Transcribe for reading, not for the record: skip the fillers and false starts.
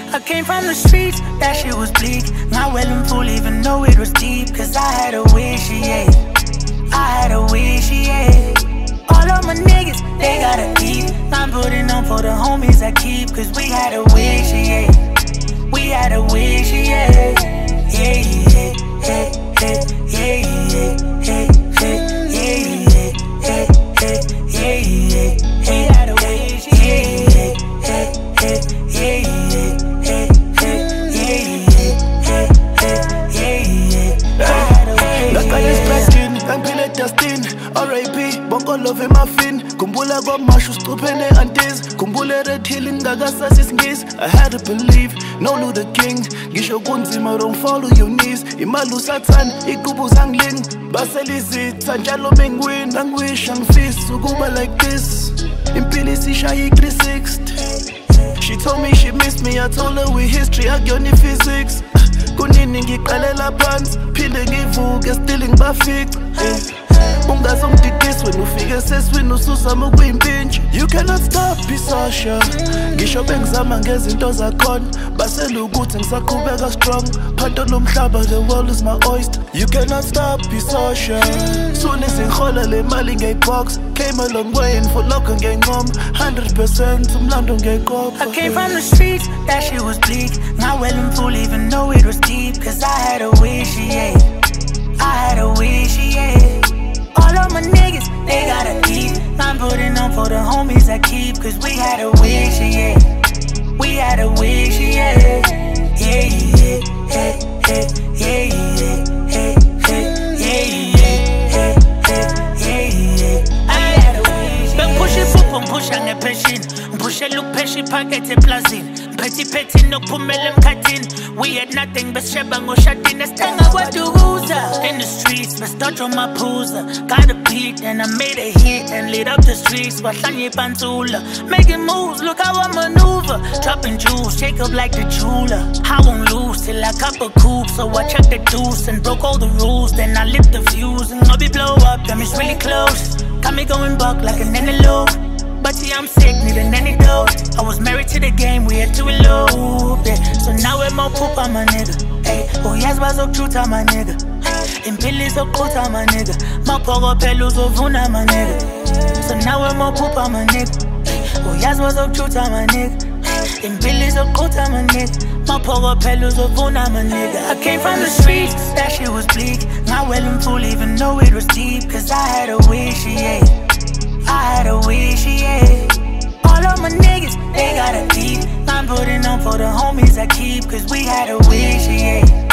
I came from the streets, that shit was bleak. Not well and full, even though it was deep. Cause I had a wish, yeah. I had a wish, yeah. All of my niggas, they gotta eat. I'm putting on for the homies I keep. Cause we had a wish, yeah. We had a wish, yeah. Yeah, yeah, yeah, yeah, yeah, yeah, yeah, yeah, yeah, yeah, yeah, we had a wish, yeah, yeah, yeah, yeah, yeah, yeah, R.I.P. bongo love muffin. Kumbula kwa mashu stupene antes. Kumbula red hill ngakasasi singis. I had to believe, no Luther King. Gisho kunzima, don't follow your knees. Imalu satan, ikubu zangling. Baselizitha njalo mengwin. Anguish angfis, ukuba like this. Impili sishayi 360. She told me she missed me, I told her we history, agoni physics. Kunini ngiqalela phansi, phinde ngivuke still ngibafica. Ungazongididisa wena ufike seswini ususama ukuyimpintshi. You cannot stop isasha. Ngisho bengizama ngezinto zakhona, basela ukuthi ngisaqhubeka strong. Phanto lomhlaba, the world is my oyster. You cannot stop isasha. Soon isingihola le mali ngeybox. Came a long way and for lokho ngencoma. 100% umlando ngeqopha. I came from the streets, that shit was bleak. Not well and full, even though it was deep. Cause I had a wish, yeah. I had a wish, yeah. All of my niggas, they gotta eat. I'm putting on for the homies I keep. Cause we had a wish, yeah. We had a wish, yeah. Yeah, yeah, yeah, yeah, yeah, yeah, yeah, yeah, yeah, yeah. I had a wish, yeah. Pushing for pushing a passion. Push a look peshy packet a plazin. Petty petty no pumel cutting. We had nothing but shebango shot in the stanga what to in the streets, but start on my pooza. Got a beat and I made a hit and lit up the streets. Wahlanye Pantula, making moves, look how I maneuver. Dropping jewels, shake up like the jeweler. I won't lose till I cop a coupe, so I check the deuce and broke all the rules. Then I lit the fuse and I'll be blow up, damn it's really close. Got me going buck like an antelope. But yeah, I'm sick, need an antidote. I was married to the game, we had to elope, yeah. So now we're more poop on my nigga. Ay, oh yes, was so true to my nigga. Impili so close on my nigga. Mapogo pelu so vuna my nigga. So now we're more poop on my nigga. Oh yes, was so true to my nigga. Impili so close on my nigga. Mapogo pelu so vuna my nigga. I came from the streets, that shit was bleak. Not well and full, even though it was deep. Cause I had a wish, yeah. I had a wish, yeah. All of my niggas, they gotta eat. I'm putting on for the homies I keep. Cause we had a wish, yeah.